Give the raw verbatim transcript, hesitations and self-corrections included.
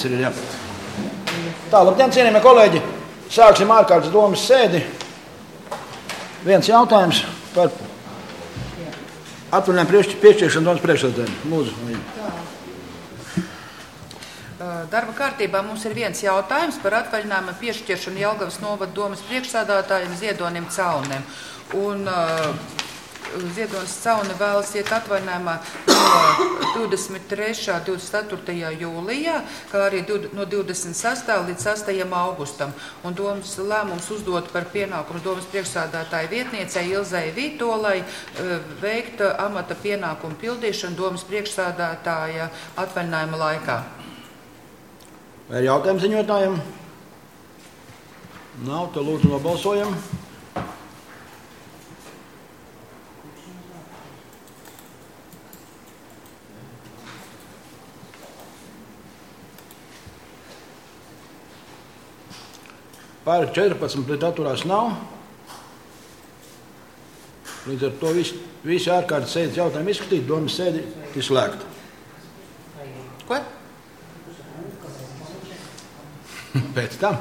Jā. Tā, labdien, cienījamie kolēģi! Sāksim ārkārtas domas sēdi. Viens jautājums par atvaļinājumu piešķiršanu domas priekšsēdētājiem. Lūdzu. Darba kārtībā mums ir viens jautājums par atvaļinājumu piešķiršanu Jelgavas novada domas priekšsēdētājiem Ziedonim Caunem. Un, uh, Ziedonis Caune vēlas iet atvaļinājumā no divdesmit trešā līdz divdesmit ceturtajā jūlijā, kā arī no divdesmit sestā līdz sestajam augustam. Un domas lēmums uzdot par pienākumu domas priekšsēdētāja vietniecei Ilzei Vītolai veikt amata pienākumu pildīšanu domas priekšsēdētāja atvaļinājuma laikā. Vai ir jautājums ziņotājiem? Nav, tad lūdzu nobalsojam. Pār četrpadsmit pret atturās nav. Līdz ar to visi, visi ārkārtas sēdes jautājumi izskatīt, domas sēdi ir slēgta. Ko? Pēc tam.